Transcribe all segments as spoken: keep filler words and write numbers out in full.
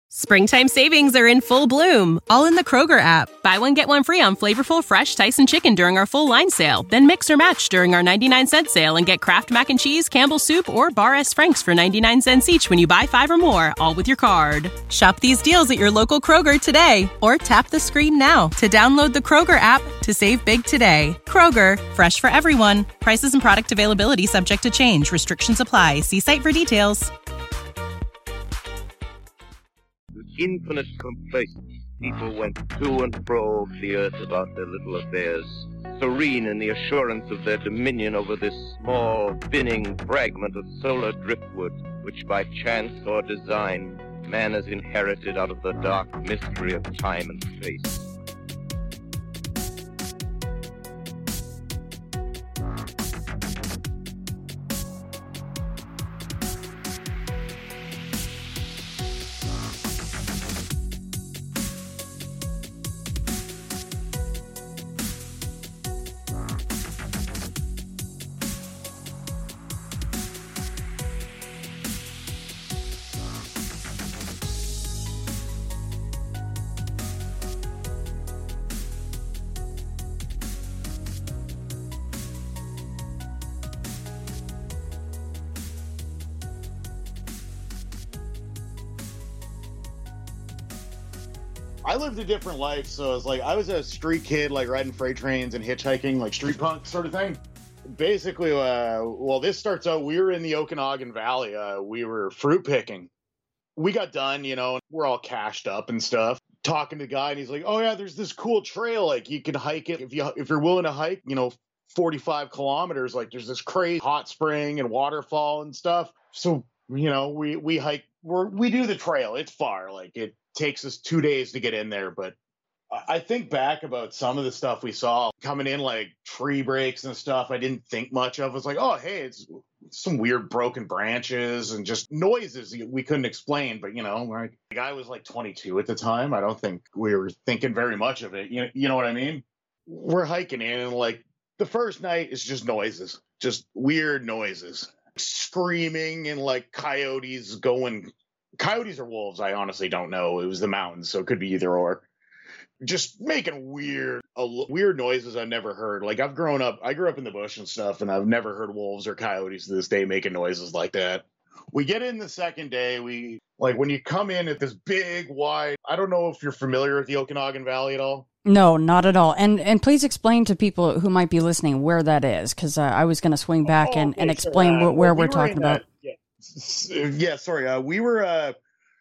Springtime savings are in full bloom, all in the Kroger app. Buy one, get one free on flavorful, fresh Tyson chicken during our full line sale. Then mix or match during our ninety-nine cent sale and get Kraft Mac and Cheese, Campbell's Soup, or Bar S. Frank's for ninety-nine cents each when you buy five or more, all with your card. Shop these deals at your local Kroger today, or tap the screen now to download the Kroger app to save big today. Kroger, fresh for everyone. Prices and product availability subject to change. Restrictions apply. See site for details. Infinite complacence, people went to and fro of the earth about their little affairs, serene in the assurance of their dominion over this small, spinning fragment of solar driftwood, which by chance or design man has inherited out of the dark mystery of time and space. I lived a different life, so it's like I was a street kid, like riding freight trains and hitchhiking, like street punk sort of thing. Basically, uh, well, this starts out, we were in the Okanagan Valley. Uh, we were fruit picking. We got done, you know, we're all cashed up and stuff. Talking to the guy, and he's like, "Oh yeah, there's this cool trail. Like you can hike it if you if you're willing to hike, you know, forty-five kilometers. Like there's this crazy hot spring and waterfall and stuff." So you know, we we hike. We're, we do the trail. It's far. Like it takes us two days to get in there, but I think back about some of the stuff we saw coming in, like tree breaks and stuff I didn't think much of. It's like, oh, hey, it's some weird broken branches and just noises we couldn't explain. But, you know, like, I was like twenty-two at the time. I don't think we were thinking very much of it. You know, you know what I mean? We're hiking in, and like the first night is just noises, just weird noises, screaming and like coyotes going. Coyotes or wolves, I honestly don't know. It was the mountains, so it could be either or. Just making weird, uh, weird noises I've never heard. Like I've grown up, I grew up in the bush and stuff, and I've never heard wolves or coyotes to this day making noises like that. We get in the second day. We like when you come in at this big, wide. I don't know if you're familiar with the Okanagan Valley at all. No, not at all. And and please explain to people who might be listening where that is, because uh, I was going to swing back oh, and, okay, and explain so, uh, where, where well, we we're talking about. Uh, yeah. Yeah, sorry. Uh, we were uh,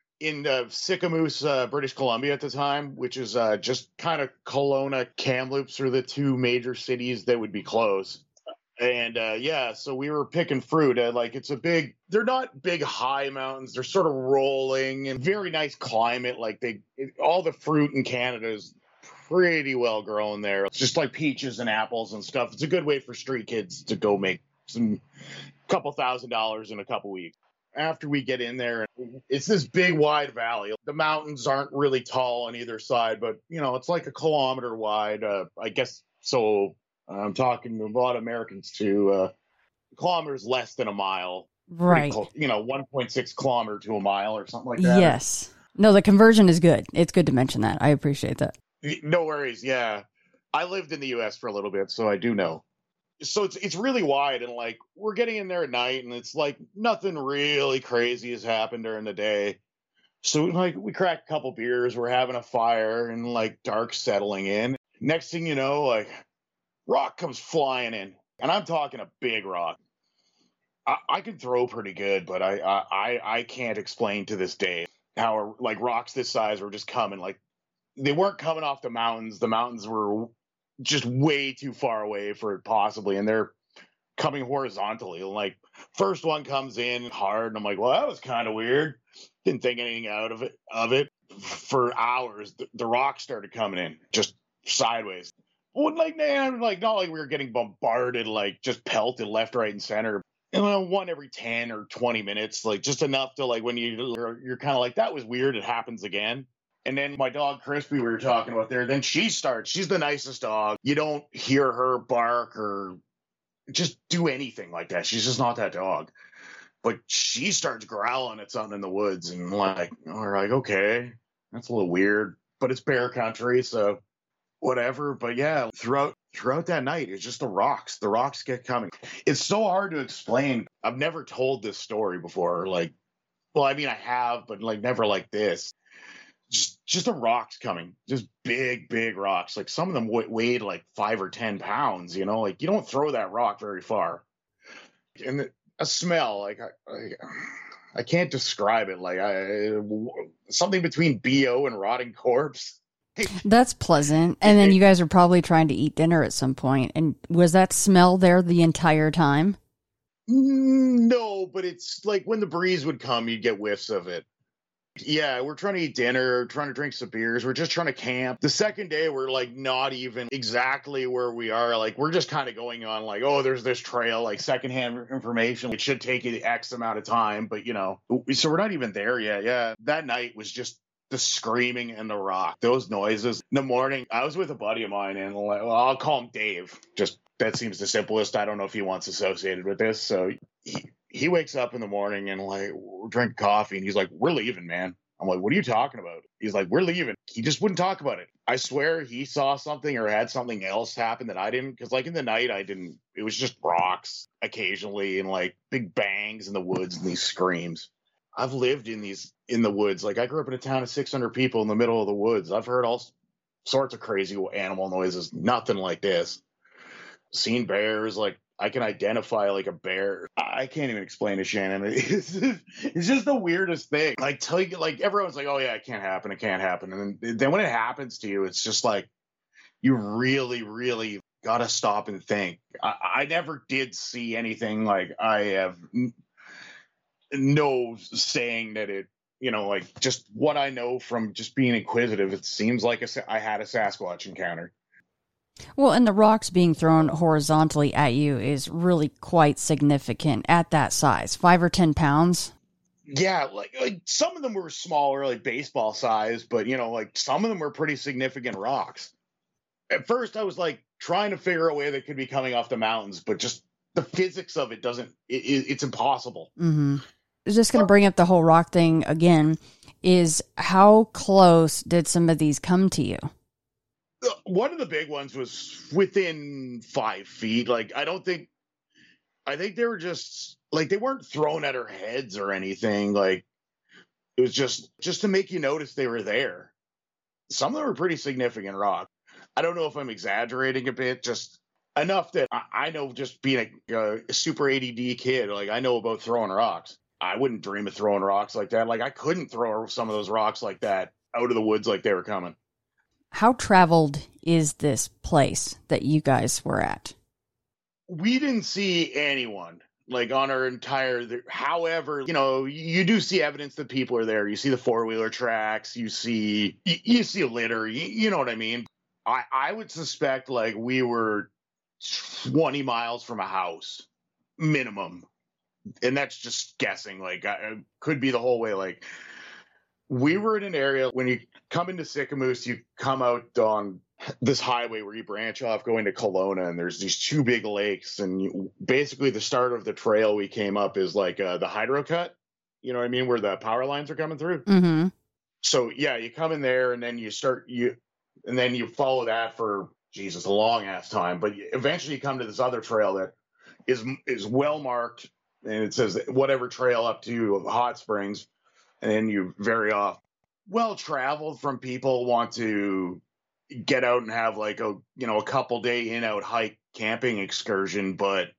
in uh, Sicamous, uh, British Columbia at the time, which is uh, just kind of Kelowna, Kamloops are the two major cities that would be close. And uh, yeah, so we were picking fruit. Uh, like it's a big, they're not big high mountains. They're sort of rolling and very nice climate. Like they, it, all the fruit in Canada is pretty well grown there. It's just like peaches and apples and stuff. It's a good way for street kids to go make some couple thousand dollars in a couple weeks. After we get in there, it's this big wide valley. The mountains aren't really tall on either side, but you know, it's like a kilometer wide. Uh, I guess so. I'm talking to a lot of Americans too. Uh, kilometers less than a mile, right? Close, you know, one point six kilometer to a mile or something like that. Yes. No, the conversion is good. It's good to mention that. I appreciate that. No worries. Yeah, I lived in the U S for a little bit, so I do know. So it's it's really wide, and like we're getting in there at night, and it's like nothing really crazy has happened during the day. So like we crack a couple beers, we're having a fire, and like dark settling in. Next thing you know, like rock comes flying in, and I'm talking a big rock. I, I can throw pretty good, but I, I I can't explain to this day how like rocks this size were just coming. Like they weren't coming off the mountains. The mountains were just way too far away for it possibly, and they're coming horizontally. Like first one comes in hard, and I'm like, well, that was kind of weird. Didn't think anything out of it. Of it for hours. The, the rocks started coming in just sideways. Well, like man, like not like we were getting bombarded, like just pelted left, right, and center. And then one every ten or twenty minutes, like just enough to like when you you're, you're kind of like that was weird. It happens again. And then my dog, Crispy, we were talking about there, then she starts. She's the nicest dog. You don't hear her bark or just do anything like that. She's just not that dog. But she starts growling at something in the woods, and like, we're like, okay, that's a little weird, but it's bear country, so whatever. But yeah, throughout throughout that night, it's just the rocks. The rocks get coming. It's so hard to explain. I've never told this story before. Like, well, I mean, I have, but like never like this. Just just the rocks coming, just big, big rocks. Like some of them weighed like five or ten pounds. You know, like you don't throw that rock very far. And the, a smell, like I, I, I can't describe it. Like I, something between B O and rotting corpse. That's pleasant. And then you guys are probably trying to eat dinner at some point. And was that smell there the entire time? No, but it's like when the breeze would come, you'd get whiffs of it. Yeah, we're trying to eat dinner, trying to drink some beers. We're just trying to camp. The second day, we're like not even exactly where we are. Like we're just kind of going on like, oh, there's this trail, like secondhand information. It should take you X amount of time, but you know, so we're not even there yet. Yeah, that night was just the screaming and the rock, those noises. In the morning, I was with a buddy of mine, and like, well, I'll call him Dave. Just that seems the simplest. I don't know if he wants associated with this. So he, he wakes up in the morning and like we're drinking coffee, and he's like, "We're leaving, man." I'm like, "What are you talking about?" He's like, "We're leaving." He just wouldn't talk about it. I swear he saw something or had something else happen that I didn't. Because like in the night, I didn't. It was just rocks occasionally and like big bangs in the woods and these screams. I've lived in these in the woods. Like I grew up in a town of six hundred people in the middle of the woods. I've heard all sorts of crazy animal noises. Nothing like this. Seen bears. Like I can identify like a bear. I can't even explain it, Shannon. It's just, it's just the weirdest thing. Like tell you, like everyone's like, "Oh yeah, it can't happen. It can't happen." And then, then when it happens to you, it's just like you really, really gotta stop and think. I, I never did see anything like I have. No saying that it, you know, like just what I know from just being inquisitive, it seems like a, I had a Sasquatch encounter. Well, and the rocks being thrown horizontally at you is really quite significant at that size, five or ten pounds. Yeah, like like some of them were smaller, like baseball size, but you know, like some of them were pretty significant rocks. At first, I was like trying to figure a way that could be coming off the mountains, but just the physics of it doesn't. It, it, it's impossible. Mm-hmm. Just going to bring up the whole rock thing again, is how close did some of these come to you? One of the big ones was within five feet. Like, I don't think, I think they were just, like, they weren't thrown at our heads or anything. Like, it was just, just to make you notice they were there. Some of them were pretty significant rock. I don't know if I'm exaggerating a bit, just enough that I, I know just being a, a super A D D kid, like, I know about throwing rocks. I wouldn't dream of throwing rocks like that. Like I couldn't throw some of those rocks like that out of the woods like they were coming. How traveled is this place that you guys were at? We didn't see anyone like on our entire, however, you know, you do see evidence that people are there. You see the four-wheeler tracks, you see, you, you see a litter, you, you know what I mean? I, I would suspect like we were twenty miles from a house minimum. And that's just guessing, like it could be the whole way. Like we were in an area when you come into Sicamous, you come out on this highway where you branch off going to Kelowna, and there's these two big lakes. And you, basically the start of the trail we came up is like uh, the hydro cut, you know what I mean? Where the power lines are coming through. Mm-hmm. So yeah, you come in there and then you start you, and then you follow that for Jesus, a long ass time. But eventually you come to this other trail that is, is well marked. And it says whatever trail up to Hot Springs, and then you vary off. Well traveled from people want to get out and have like a you know a couple day in out hike camping excursion, but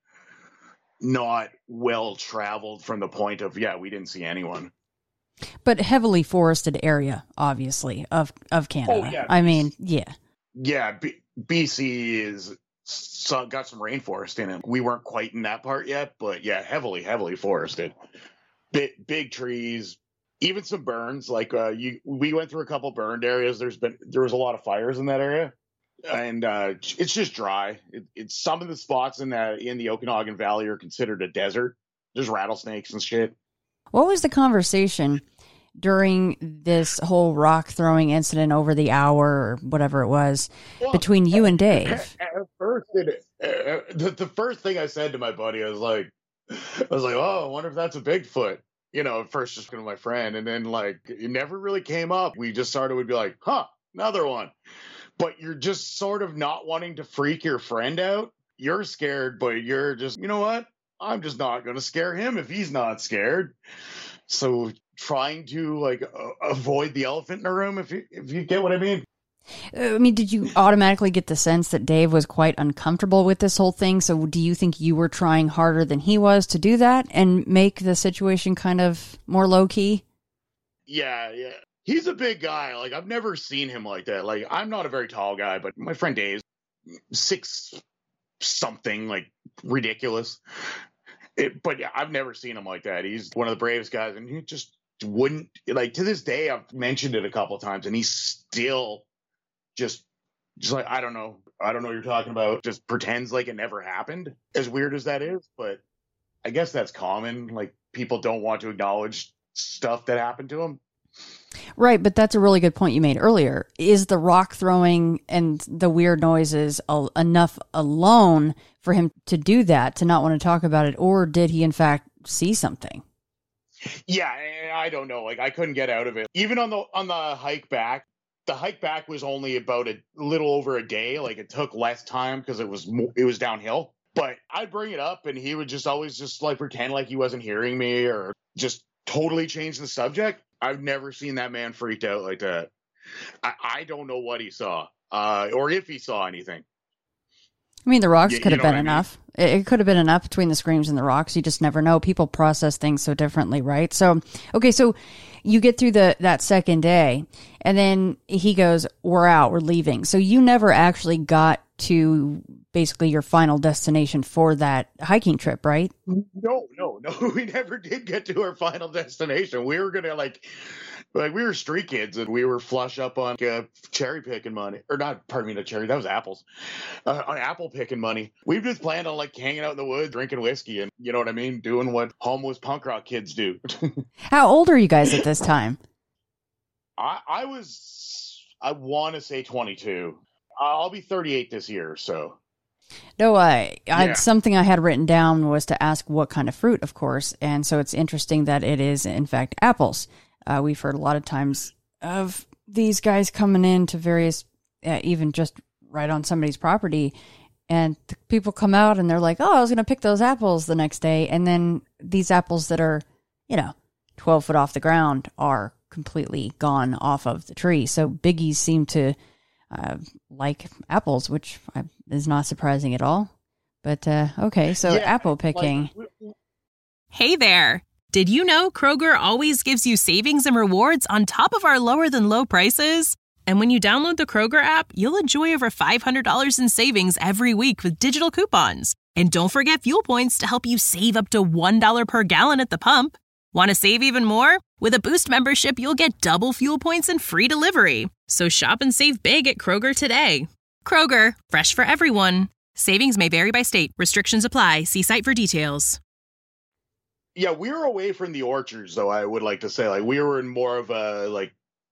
not well traveled from the point of yeah we didn't see anyone. But heavily forested area, obviously, of of Canada. Oh, yeah. I mean, yeah, yeah. B- BC is. So got some rainforest in it. We weren't quite in that part yet, but yeah, heavily, heavily forested. Big, big trees, even some burns. Like uh, you, we went through a couple burned areas. There's been there was a lot of fires in that area, and uh, it's just dry. It, it's some of the spots in that in the Okanagan Valley are considered a desert. There's rattlesnakes and shit. What was the conversation during this whole rock throwing incident over the hour or whatever it was well, between you and Dave? At, at first, it, uh, the, the first thing I said to my buddy, I was like, I was like, oh, I wonder if that's a Bigfoot. You know, at first just with my friend, and then like it never really came up. We just started would be like, huh, another one. But you're just sort of not wanting to freak your friend out. You're scared, but you're just, you know what? I'm just not going to scare him if he's not scared. So trying to like uh, avoid the elephant in the room, if you if you get what I mean. I mean, did you automatically get the sense that Dave was quite uncomfortable with this whole thing? So do you think you were trying harder than he was to do that and make the situation kind of more low-key? Yeah, yeah. He's a big guy. Like, I've never seen him like that. Like, I'm not a very tall guy, but my friend Dave's six something, like, ridiculous. It, but yeah, I've never seen him like that. He's one of the bravest guys, and he just wouldn't, like, to this day, I've mentioned it a couple of times, and he's still just, just like, I don't know. I don't know what you're talking about. Just pretends like it never happened, as weird as that is. But I guess that's common. Like, people don't want to acknowledge stuff that happened to them. Right, but that's a really good point you made earlier. Is the rock throwing and the weird noises al- enough alone for him to do that, to not want to talk about it, or did he in fact see something? Yeah, I don't know. Like, I couldn't get out of it. Even on the on the hike back, the hike back was only about a little over a day. Like, it took less time because it was mo- it was downhill. But I'd bring it up, and he would just always just like pretend like he wasn't hearing me, or just totally change the subject. I've never seen that man freaked out like that. I, I don't know what he saw, uh, or if he saw anything. I mean, the rocks Y- could you have know been what I mean? enough. It, it could have been enough between the screams and the rocks. You just never know. People process things so differently, right? So, okay, so you get through the that second day, and then he goes, "We're out. We're leaving." So you never actually got to basically your final destination for that hiking trip, right? No, no, no. We never did get to our final destination. We were gonna like, like we were street kids, and we were flush up on uh, cherry picking money, or not. Pardon me, not cherry. That was apples. Uh, on apple picking money. We've just planned on like hanging out in the woods, drinking whiskey, and you know what I mean, doing what homeless punk rock kids do. How old are you guys at this time? I, I was, I want to say twenty-two. I'll be thirty-eight this year, so. No, I, I Yeah. something I had written down was to ask what kind of fruit, of course, and so it's interesting that it is, in fact, apples. Uh, we've heard a lot of times of these guys coming in to various, uh, even just right on somebody's property, and the people come out and they're like, "Oh, I was going to pick those apples the next day," and then these apples that are, you know, twelve foot off the ground are completely gone off of the tree. So biggies seem to uh, like apples, which uh, is not surprising at all. But uh, okay, so Yeah, apple picking. Like, Hey there! Did you know Kroger always gives you savings and rewards on top of our lower than low prices? And when you download the Kroger app, you'll enjoy over five hundred dollars in savings every week with digital coupons. And don't forget fuel points to help you save up to one dollar per gallon at the pump. Want to save even more? With a Boost membership, you'll get double fuel points and free delivery. So shop and save big at Kroger today. Kroger, fresh for everyone. Savings may vary by state. Restrictions apply. See site for details. yeah, we were away from the orchards, though. I would like to say, like, we were in more of a like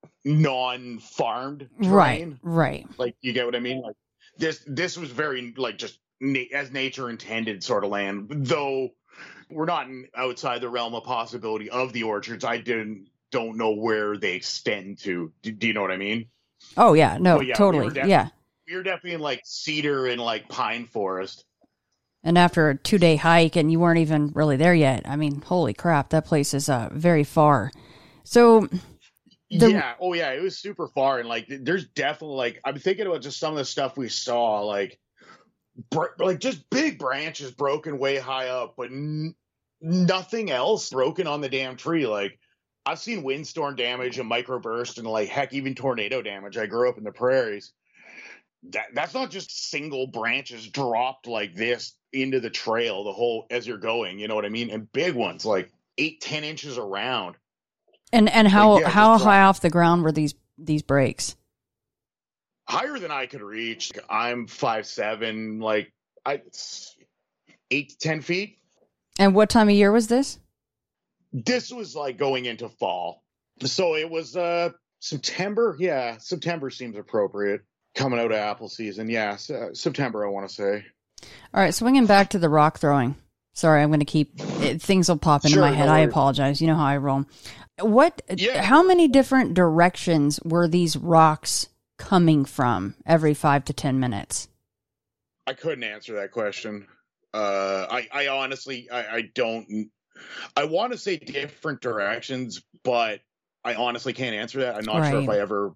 non-farmed terrain. Right, right. Like, you get what I mean? Like, this this was very like just na- as nature intended sort of land. Though we're not in, outside the realm of possibility of the orchards. I didn't don't know where they extend to. Do, do you know what I mean? Oh yeah, no, But yeah, we totally, were def- yeah. We were definitely in like cedar and like pine forest. And after a two day hike, and you weren't even really there yet. I mean, holy crap, that place is uh, very far. So, the, Yeah. Oh, yeah. It was super far. And like, there's definitely like, I'm thinking about just some of the stuff we saw, like, br- like just big branches broken way high up, but n- nothing else broken on the damn tree. Like, I've seen windstorm damage and microburst and like, heck, even tornado damage. I grew up in the prairies. That that's not just single branches dropped like this into the trail, the whole, as you're going, you know what I mean? And big ones, like eight, ten inches around. and and how Like, yeah, how just high drop- off the ground were these these breaks? Higher than I could reach. I'm five seven, like I eight to ten feet. And what time of year was this? This was like going into fall, so it was uh September. Yeah, September seems appropriate. Coming out of apple season, yeah, uh, September. I want to say. All right, swinging back to the rock throwing. Sorry, I'm going to keep it, things will pop into Sure, my head. no I worries. apologize. You know how I roll. What? Yeah. How many different directions were these rocks coming from every five to ten minutes? I couldn't answer that question. Uh, I, I honestly, I, I don't. I want to say different directions, but I honestly can't answer that. I'm not sure if Right. I ever.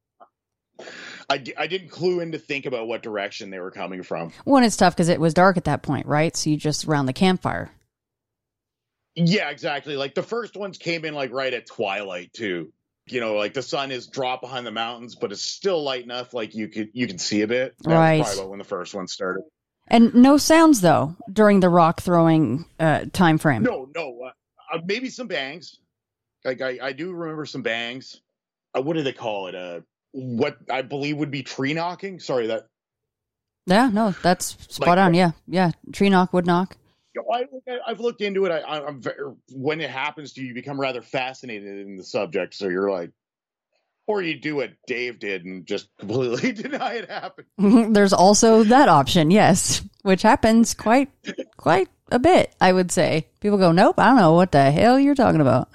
I, di- I didn't clue in to think about what direction they were coming from. One, it's tough because it was dark at that point, right? So you just around the campfire. Yeah, exactly. Like the first ones came in like right at twilight too. You know, like the sun is dropped behind the mountains, but it's still light enough like you could you can see a bit. That Right. was probably about when the first one started. And no sounds though during the rock throwing uh, time frame. No, no, uh, uh, maybe some bangs. Like I, I do remember some bangs. Uh, what do they call it? Uh, what I believe would be tree knocking. Sorry, that. Yeah, no, that's spot Like- on. Yeah, yeah. Tree knock, wood knock. You know, I, I've looked into it. I, I- I'm very, when it happens to you, you become rather fascinated in the subject. So you're like, or you do what Dave did and just completely deny it happened. There's also that option, yes, which happens quite, quite a bit. I would say people go, nope, I don't know what the hell you're talking about.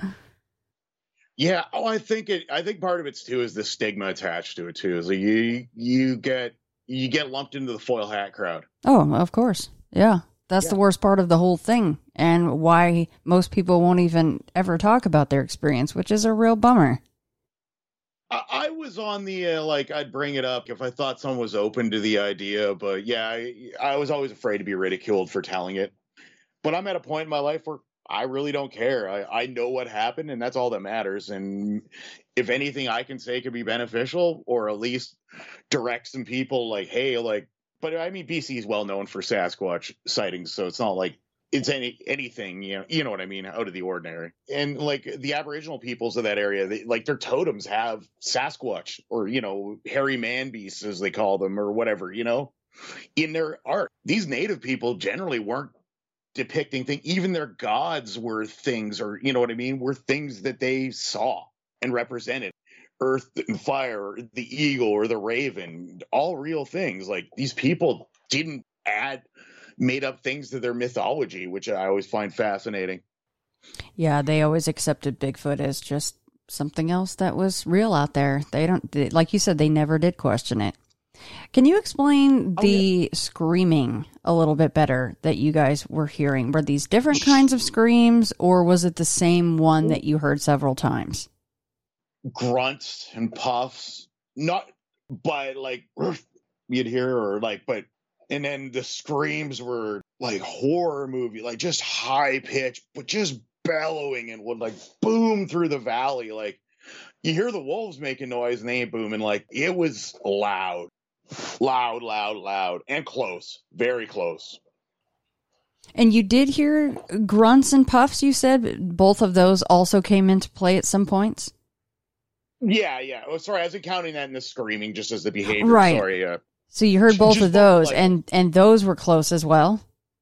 Yeah. Oh, I think it. I think part of it too is the stigma attached to it too. Is like you you get you get lumped into the foil hat crowd. Oh, of course, yeah. That's Yeah. the worst part of the whole thing, and why most people won't even ever talk about their experience, which is a real bummer. I, I was on the uh, like I'd bring it up if I thought someone was open to the idea, but yeah, I, I was always afraid to be ridiculed for telling it. But I'm at a point in my life where I really don't care. I, I know what happened, and that's all that matters. And if anything I can say could be beneficial, or at least direct some people, like, hey, like, but I mean, B C is well known for Sasquatch sightings, so it's not like it's any anything, you know, you know what I mean, out of the ordinary. And like the Aboriginal peoples of that area, they, like their totems have Sasquatch or, you know, hairy man beasts as they call them or whatever, you know, in their art. These native people generally weren't depicting things. Even their gods were things, or you know what I mean, were things that they saw and represented. Earth and fire, the eagle or the raven, all real things. Like these people didn't add made up things to their mythology, which I always find fascinating. Yeah, they always accepted Bigfoot as just something else that was real out there. They don't, they, like you said, they never did question it. Can you explain Oh, the yeah. screaming a little bit better that you guys were hearing? Were these different kinds of screams, or was it the same one that you heard several times? Grunts and puffs, not but like you'd hear, or like, but and then the screams were like horror movie, like just high pitched, but just bellowing and would like boom through the valley. Like you hear the wolves making noise and they ain't booming. Like it was loud, loud, loud, loud, and close, very close. And you did hear grunts and puffs, you said? Both of those also came into play at some points? Yeah, yeah. Oh, sorry, I wasn't counting that in the screaming, just as the behavior. Right. Sorry. Uh, So you heard both Just of those, like- and, and those were close as well?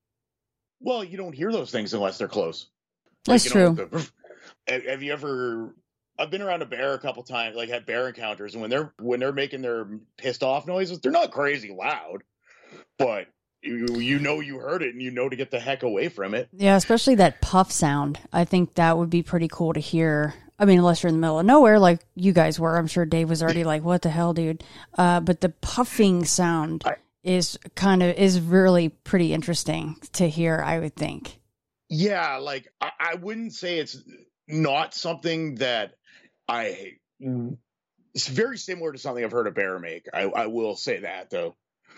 well, you don't hear those things unless they're close. That's you know, true. the- have have you ever? I've been around a bear a couple times, like had bear encounters, and when they're when they're making their pissed off noises, they're not crazy loud, but you you know you heard it, and you know to get the heck away from it. Yeah, especially that puff sound. I think that would be pretty cool to hear. I mean, unless you're in the middle of nowhere like you guys were. I'm sure Dave was already like, what the hell, dude? Uh, but the puffing sound I- is kind of, is really pretty interesting to hear, I would think. Yeah, like I, I wouldn't say it's not something that I. It's very similar to something I've heard a bear make. I, I will say that though,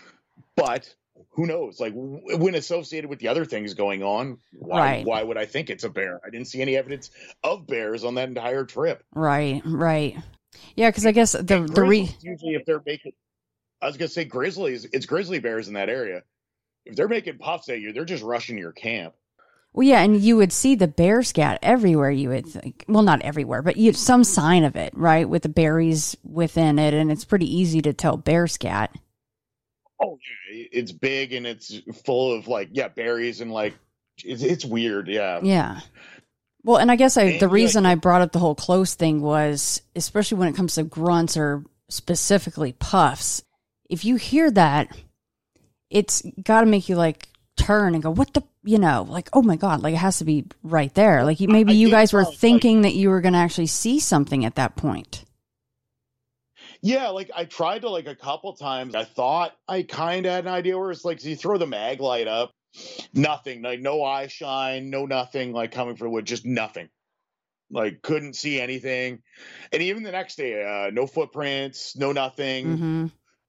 but who knows? Like w- when associated with the other things going on, why Right. why would I think it's a bear? I didn't see any evidence of bears on that entire trip. Right, right. Yeah, because I guess the, And the re- grizzlies, usually if they're making, I was gonna say grizzlies, it's grizzly bears in that area. If they're making puffs at you, they're just rushing your camp. Well, yeah, and you would see the bear scat everywhere, you would think. Well, not everywhere, but you some sign of it, right, with the berries within it, and it's pretty easy to tell bear scat. Oh yeah, it's big and it's full of like yeah berries and like it's, it's weird. Yeah. Yeah. Well, and I guess I, And, the like- reason I brought up the whole close thing was, especially when it comes to grunts or specifically puffs, if you hear that, it's got to make you like turn and go, what the, you know, like, oh my God, like it has to be right there. Like maybe I you guys were so. thinking like, that you were going to actually see something at that point. Yeah, like I tried to like a couple times. I thought I kind of had an idea where it's like, so you throw the mag light up, nothing, like no eye shine, no nothing like coming from the wood, just nothing. Like couldn't see anything. And even the next day, uh, no footprints, no nothing. Mm-hmm.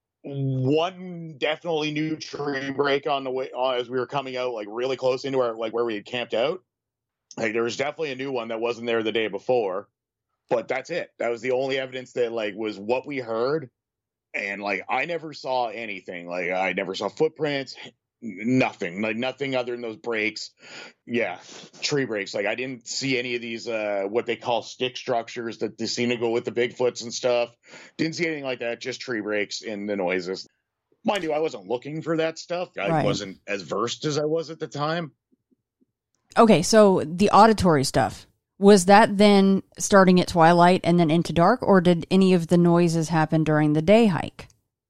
One definitely new tree break on the way uh, as we were coming out, like really close into our like where we had camped out. Like there was definitely a new one that wasn't there the day before. But that's it. That was the only evidence that like was what we heard. And like I never saw anything. Like I never saw footprints, nothing. Like nothing other than those breaks. Yeah, tree breaks. Like I didn't see any of these uh what they call stick structures that they seem to go with the Bigfoots and stuff. Didn't see anything like that, just tree breaks and the noises. Mind you, I wasn't looking for that stuff. I Right. wasn't as versed as I was at the time. Okay, so the auditory stuff. Was that then starting at twilight and then into dark, or did any of the noises happen during the day hike?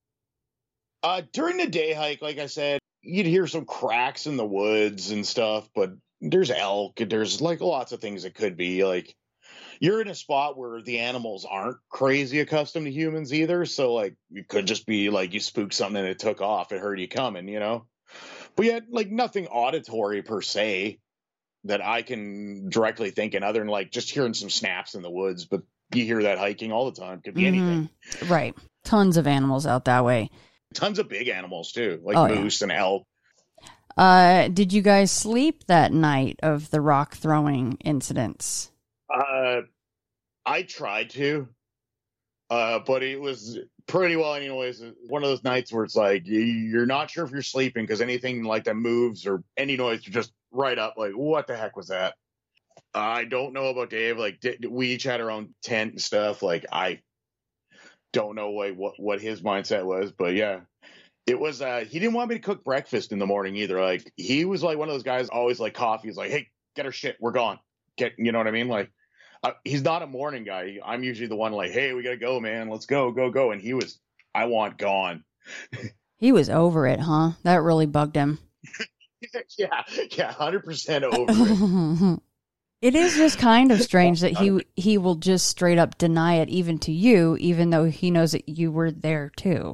Uh, during the day hike, like I said, you'd hear some cracks in the woods and stuff, but there's elk. There's like lots of things that could be like you're in a spot where the animals aren't crazy accustomed to humans either. So like it could just be like you spooked something and it took off. It heard you coming, you know, but yet like nothing auditory per se that I can directly think in other than like just hearing some snaps in the woods. But you hear that hiking all the time. Could be Mm-hmm. anything. Right. Tons of animals out that way. Tons of big animals too, like Oh, yeah. moose and elk. Uh, did you guys sleep that night of the rock throwing incidents? Uh, I tried to, uh, but it was pretty well anyways. One of those nights where it's like you- you're not sure if you're sleeping because anything like that moves or any noise, you're just right up like, what the heck was that? I don't know about Dave. Like di- we each had our own tent and stuff. Like I don't know what what, what his mindset was, but yeah. It was, uh, he didn't want me to cook breakfast in the morning either. Like, he was like one of those guys, always like coffee. He's like, hey, get our shit. We're gone. Get, you know what I mean? Like, uh, he's not a morning guy. I'm usually the one like, hey, we got to go, man. Let's go, go, go. And he was, I want gone. He was over it, huh? That really bugged him. yeah, yeah, one hundred percent over it. It is just kind of strange that he he will just straight up deny it even to you, even though he knows that you were there too.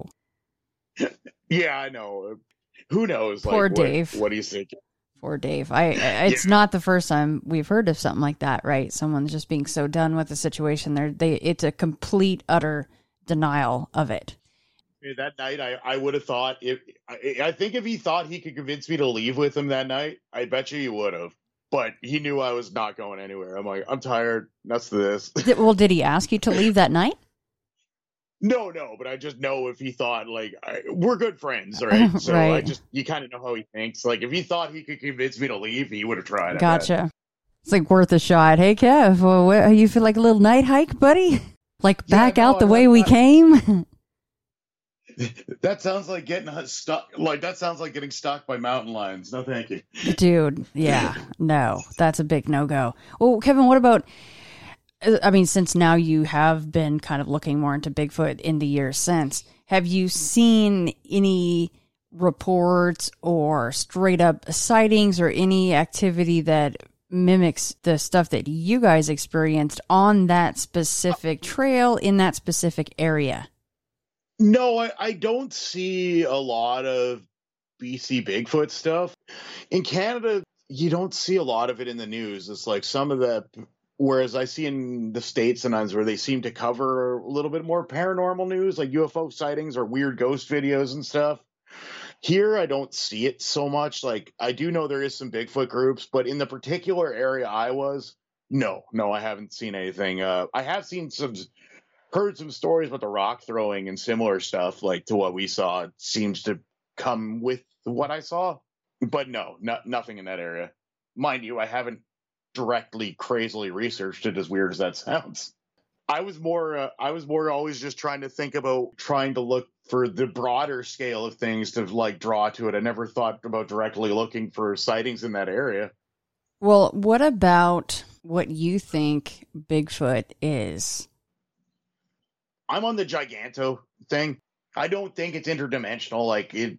Yeah, I know. Who knows? Poor like, Dave. What, what he's thinking. Poor Dave. I, I it's Yeah. not the first time we've heard of something like that, right? Someone's just being so done with the situation. They're, they it's a complete utter denial of it. That night, I, I would have thought if I, I think if he thought he could convince me to leave with him that night, I bet you he would have. But he knew I was not going anywhere. I'm like, I'm tired. Nuts to this. Did, well, did he ask you to leave that night? No, no, but I just know if he thought like I, we're good friends, right? So I Right. just you kind of know how he thinks. Like if he thought he could convince me to leave, he would have tried. I bet. Gotcha. It's like worth a shot. Hey, Kev, well, where, you feel like a little night hike, buddy? Like Yeah, back no, out the I way like we that. came? That sounds like getting stuck. Like that sounds like getting stalked by mountain lions. No, thank you. Dude, yeah, no, that's a big no-go. Well, Kevin, what about, I mean, since now you have been kind of looking more into Bigfoot in the years since, have you seen any reports or straight up sightings or any activity that mimics the stuff that you guys experienced on that specific trail in that specific area? No, I, I don't see a lot of B C Bigfoot stuff. In Canada, you don't see a lot of it in the news. It's like some of the, whereas I see in the States sometimes where they seem to cover a little bit more paranormal news, like U F O sightings or weird ghost videos and stuff. Here, I don't see it so much. Like, I do know there is some Bigfoot groups, but in the particular area I was, no, no, I haven't seen anything. Uh, I have seen some... heard some stories about the rock throwing and similar stuff like to what we saw. It seems to come with what I saw, but no, no nothing in that area. Mind you, I haven't directly crazily researched it, as weird as that sounds. I was more, uh, I was more always just trying to think about trying to look for the broader scale of things to like draw to it. I never thought about directly looking for sightings in that area. Well, what about what you think Bigfoot is? I'm on the Giganto thing. I don't think it's interdimensional. Like it,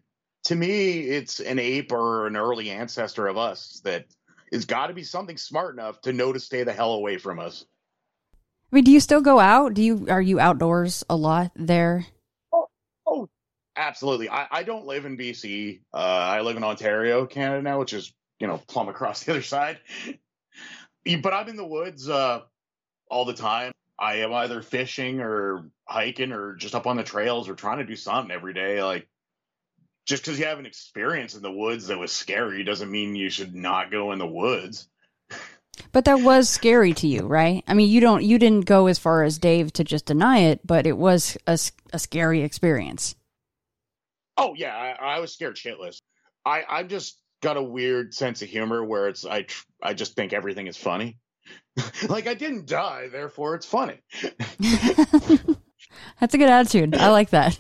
to me, it's an ape or an early ancestor of us that has got to be something smart enough to know to stay the hell away from us. I mean, do you still go out? Do you are you outdoors a lot there? Oh, oh absolutely. I, I don't live in B C. Uh, I live in Ontario, Canada now, which is, you know, plumb across the other side. But I'm in the woods uh, all the time. I am either fishing or hiking or just up on the trails or trying to do something every day. Like, just because you have an experience in the woods that was scary doesn't mean you should not go in the woods. But that was scary to you, right? I mean, you don't, you didn't go as far as Dave to just deny it, but it was a, a scary experience. Oh yeah, I, I was scared shitless. I I just got a weird sense of humor where it's I tr- I just think everything is funny. Like, I didn't die, therefore it's funny. That's a good attitude. I like that.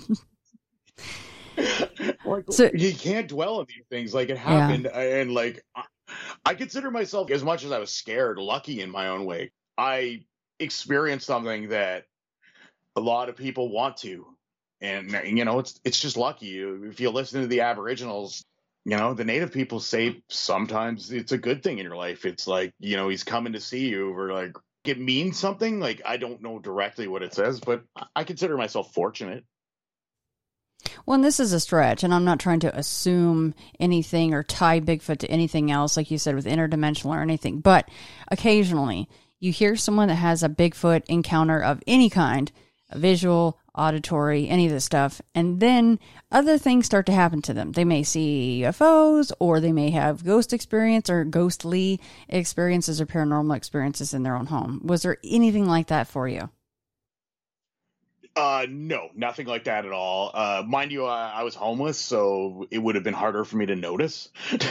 Like, so, you can't dwell on these things. Like, it happened, yeah. And like, I, I consider myself, as much as I was scared, lucky in my own way. I experienced something that a lot of people want to, and you know, it's it's just lucky. If you listen to the Aboriginals, you know, the Native people say sometimes it's a good thing in your life. It's like, you know, he's coming to see you, or like it means something. Like, I don't know directly what it says, but I consider myself fortunate. Well, and this is a stretch, and I'm not trying to assume anything or tie Bigfoot to anything else, like you said, with interdimensional or anything. But occasionally you hear someone that has a Bigfoot encounter of any kind, a visual, auditory, any of this stuff, and then other things start to happen to them. They may see U F Os, or they may have ghost experience or ghostly experiences or paranormal experiences in their own home. Was there anything like that for you? Uh, no, nothing like that at all. Uh, mind you, I, I was homeless, so it would have been harder for me to notice.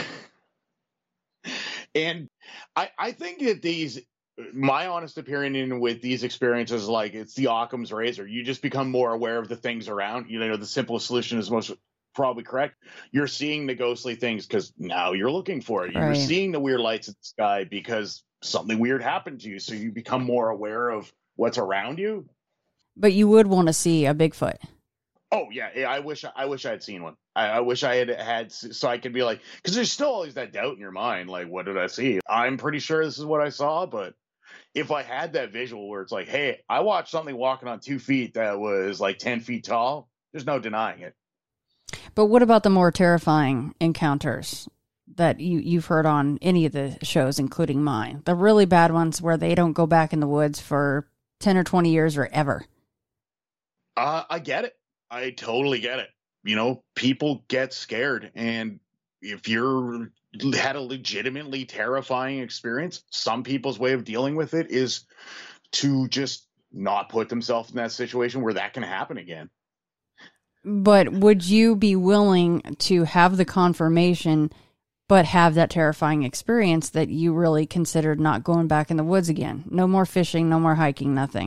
And I, I think that these, my honest opinion with these experiences, like, it's the Occam's razor. You just become more aware of the things around. You know, the simplest solution is most probably correct. You're seeing the ghostly things because now you're looking for it. You're right. seeing the weird lights in the sky because something weird happened to you. So you become more aware of what's around you. But you would want to see a Bigfoot. Oh yeah, I wish I wish I had seen one. I, I wish I had had so I could be like, because there's still always that doubt in your mind, like, what did I see? I'm pretty sure this is what I saw, but if I had that visual where it's like, hey, I watched something walking on two feet that was like ten feet tall, there's no denying it. But what about the more terrifying encounters that you you've heard on any of the shows, including mine? The really bad ones where they don't go back in the woods for ten or twenty years or ever. Uh, I get it. I totally get it. You know, people get scared. And if you're had a legitimately terrifying experience, some people's way of dealing with it is to just not put themselves in that situation where that can happen again. But would you be willing to have the confirmation, but have that terrifying experience that you really considered not going back in the woods again? No more fishing, no more hiking, nothing.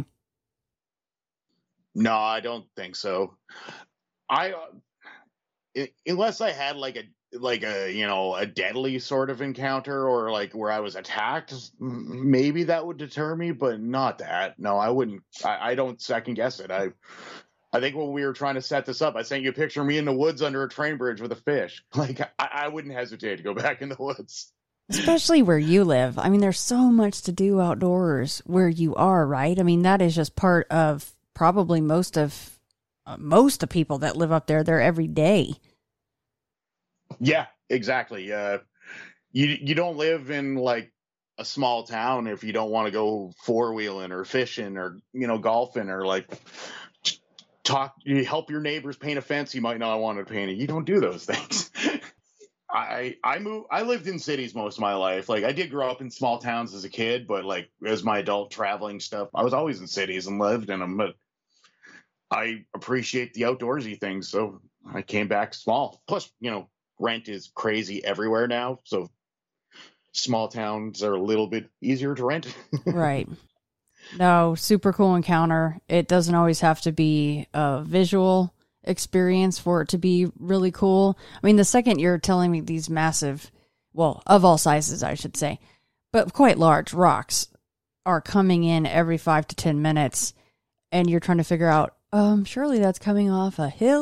No, I don't think so. I, uh, it, unless I had like a, like a, you know, a deadly sort of encounter or like where I was attacked, maybe that would deter me, but not that. No, I wouldn't. I, I don't second guess it. I, I think when we were trying to set this up, I sent you a picture of me in the woods under a train bridge with a fish. Like, I, I wouldn't hesitate to go back in the woods. Especially where you live. I mean, there's so much to do outdoors where you are, right? I mean, that is just part of probably most of uh, most of people that live up there, they're every day. Yeah, exactly. Uh, you you don't live in like a small town if you don't want to go four wheeling or fishing or, you know, golfing or like talk. You help your neighbors paint a fence. You might not want to paint it. You don't do those things. I I moved. I lived in cities most of my life. Like, I did grow up in small towns as a kid, but like as my adult traveling stuff, I was always in cities and lived in them. But I appreciate the outdoorsy things, so I came back small. Plus, you know, rent is crazy everywhere now, so small towns are a little bit easier to rent. Right. No, super cool encounter. It doesn't always have to be a visual experience for it to be really cool. I mean, the second you're telling me these massive, well, of all sizes, I should say, but quite large rocks are coming in every five to ten minutes, and you're trying to figure out, um, surely that's coming off a hill, or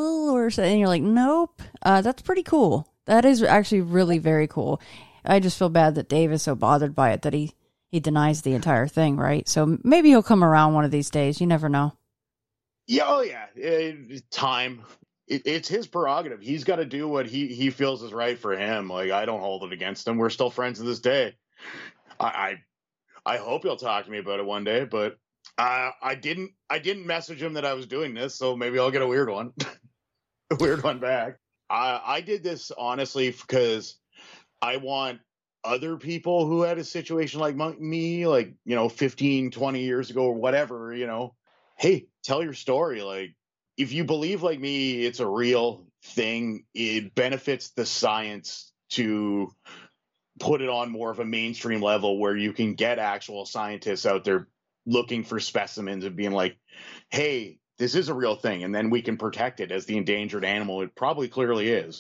universe? And you're like, nope. Uh, that's pretty cool. That is actually really very cool. I just feel bad that Dave is so bothered by it that he, he denies the entire thing, right? So maybe he'll come around one of these days. You never know. Yeah, oh yeah. It, time. It, it's his prerogative. He's got to do what he, he feels is right for him. Like, I don't hold it against him. We're still friends to this day. I, I I hope he'll talk to me about it one day, but uh, I didn't. I didn't message him that I was doing this, so maybe I'll get a weird one, a weird one back. I I did this honestly because I want other people who had a situation like me, like, you know, fifteen, twenty years ago or whatever, you know, hey, tell your story. Like, if you believe like me, it's a real thing. It benefits the science to put it on more of a mainstream level where you can get actual scientists out there looking for specimens and being like, hey, this is a real thing. And then we can protect it as the endangered animal it probably clearly is.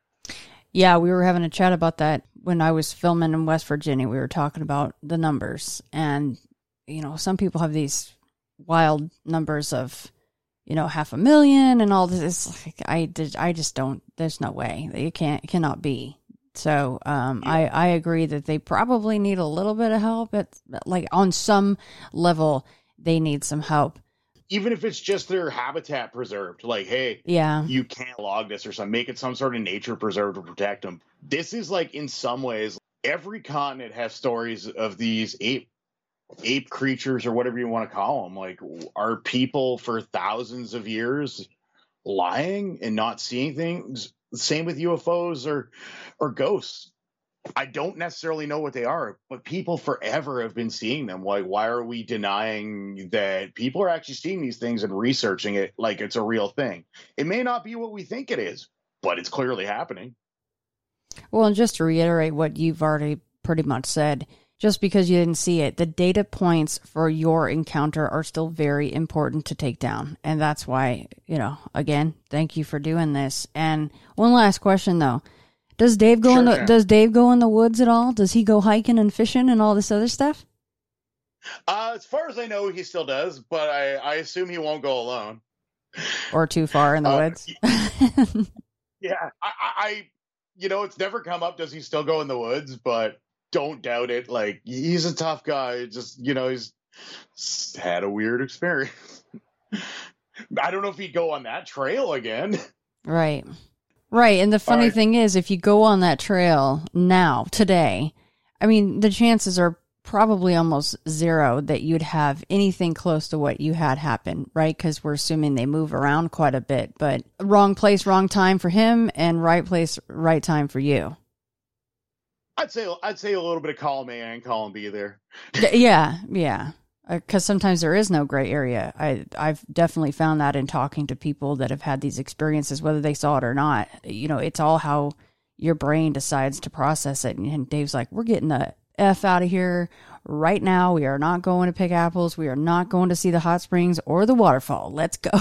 Yeah, we were having a chat about that when I was filming in West Virginia. We were talking about the numbers, and, you know, some people have these wild numbers of, you know, half a million and all this. Like, I did, I just don't, there's no way. It can't, it cannot be. So um, yeah. I, I agree that they probably need a little bit of help. At, like, on some level, they need some help. Even if it's just their habitat preserved, like, hey, yeah, you can't log this or something, make it some sort of nature preserve to protect them. This is like, in some ways, every continent has stories of these ape ape creatures or whatever you want to call them. Like, are people for thousands of years lying and not seeing things? Same with U F Os or or ghosts. I don't necessarily know what they are, but people forever have been seeing them. Like, why are we denying that people are actually seeing these things and researching it like it's a real thing? It may not be what we think it is, but it's clearly happening. Well, and just to reiterate what you've already pretty much said, just because you didn't see it, the data points for your encounter are still very important to take down. And that's why, you know, again, thank you for doing this. And one last question, though. Does Dave go sure, in the yeah. Does Dave go in the woods at all? Does he go hiking and fishing and all this other stuff? Uh, as far as I know, he still does, but I, I assume he won't go alone. Or too far in the uh, woods. yeah, I, I, you know, it's never come up. Does he still go in the woods? But don't doubt it. Like, he's a tough guy. Just, you know, he's had a weird experience. I don't know if he'd go on that trail again. Right. Right, and the funny right. thing is, if you go on that trail now, today, I mean, the chances are probably almost zero that you'd have anything close to what you had happen, right? Because we're assuming they move around quite a bit, but wrong place, wrong time for him, and right place, right time for you. I'd say I'd say a little bit of column A and column B there. yeah, yeah. Because uh, sometimes there is no gray area. I, I've definitely found that in talking to people that have had these experiences, whether they saw it or not. You know, it's all how your brain decides to process it. And Dave's like, we're getting the F out of here right now. We are not going to pick apples. We are not going to see the hot springs or the waterfall. Let's go.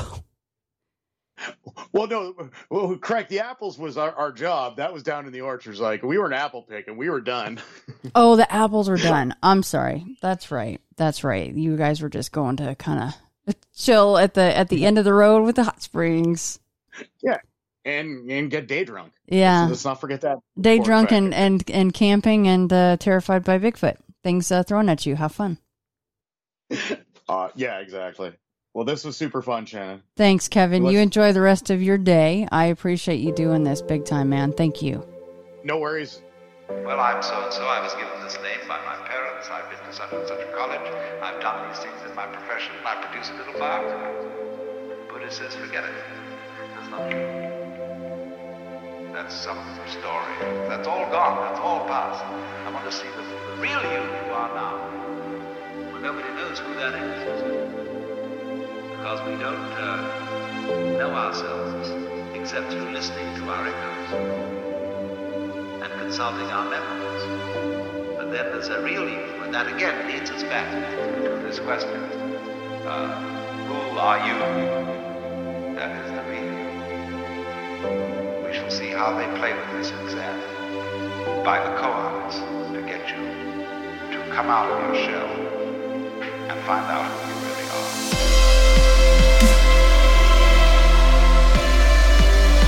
Well, no, well, correct. The apples was our, our job. That was down in the orchards. Like, we were an apple pick and we were done. Oh, the apples were done. I'm sorry. That's right. That's right. You guys were just going to kind of chill at the at the end of the road with the hot springs. Yeah, and and get day drunk. Yeah, let's, let's not forget that. Day drunk and, and and camping and uh, terrified by Bigfoot. Things uh, thrown at you. Have fun. Uh, yeah, exactly. Well, this was super fun, Shannon. Thanks, Kevin. Let's... You enjoy the rest of your day. I appreciate you doing this big time, man. Thank you. No worries. Well, I'm so-and-so. I was given this name by my parents. I've been to such and such a college. I've done these things in my profession. I produce a little biography. Buddha says, forget it. That's not true. That's some story. That's all gone. That's all past. I want to see the, the real you you are now. Well, nobody knows who that is. Because we don't uh, know ourselves except through listening to our echoes and consulting our memories. But then there's a real you, and that again leads us back to this question. Uh, who are you? That is the real you. We shall see how they play with this exam by the cohorts to get you to come out of your shell and find out who you really are.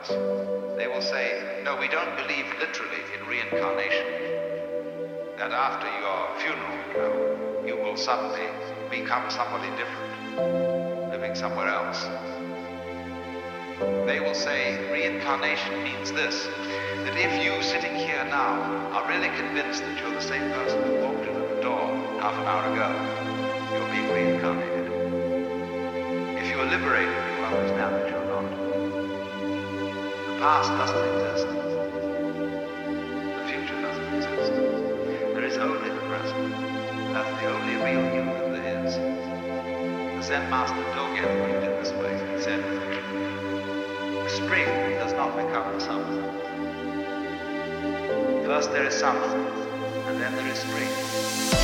else. They will say, no, we don't believe literally in reincarnation. That after your funeral, you know, you will suddenly become somebody different, living somewhere else. They will say reincarnation means this, that if you sitting here now are really convinced that you're the same person who walked in at the door half an hour ago, you're being reincarnated. If you are liberated, you will understand that you're not. The past doesn't exist. The future doesn't exist. There is only the present. That's the only real you that there is. The Zen master Dogen put it in this way. He said, spring does not become the summer. First there is summer, and then there is spring.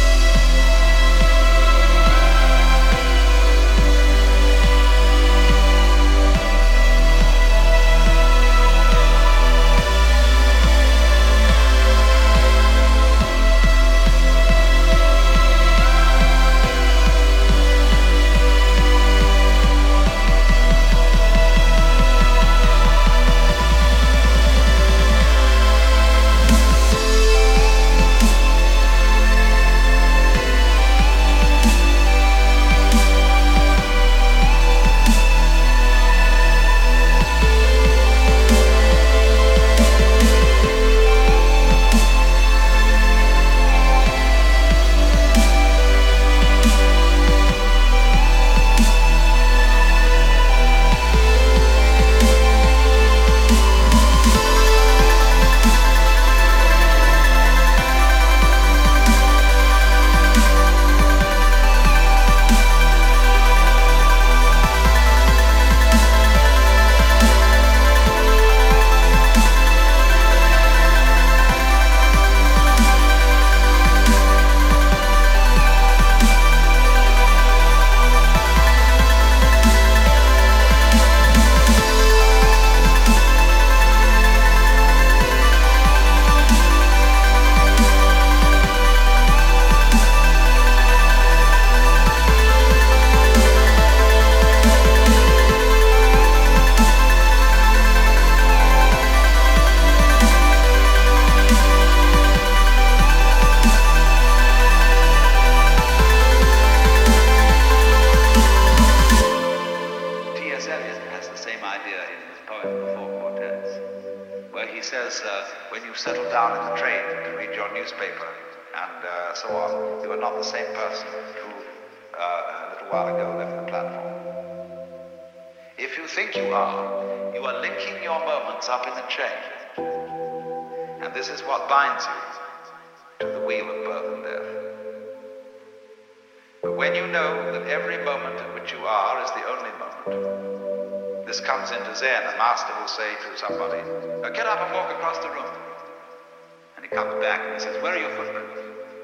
Zen, the master will say to somebody, oh, get up and walk across the room. And he comes back and he says, where are your footprints?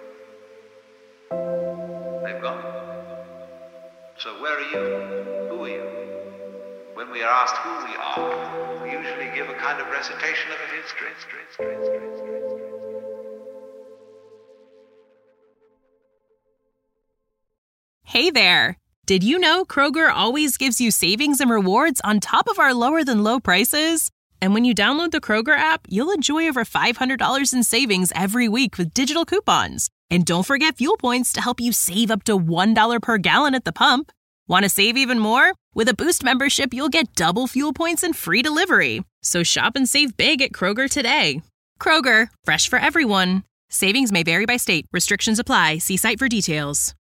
They've gone. So where are you? Who are you? When we are asked who we are, we usually give a kind of recitation of a history. Straight, straight, straight, straight, straight. Hey there! Did you know Kroger always gives you savings and rewards on top of our lower-than-low prices? And when you download the Kroger app, you'll enjoy over five hundred dollars in savings every week with digital coupons. And don't forget fuel points to help you save up to one dollar per gallon at the pump. Want to save even more? With a Boost membership, you'll get double fuel points and free delivery. So shop and save big at Kroger today. Kroger, fresh for everyone. Savings may vary by state. Restrictions apply. See site for details.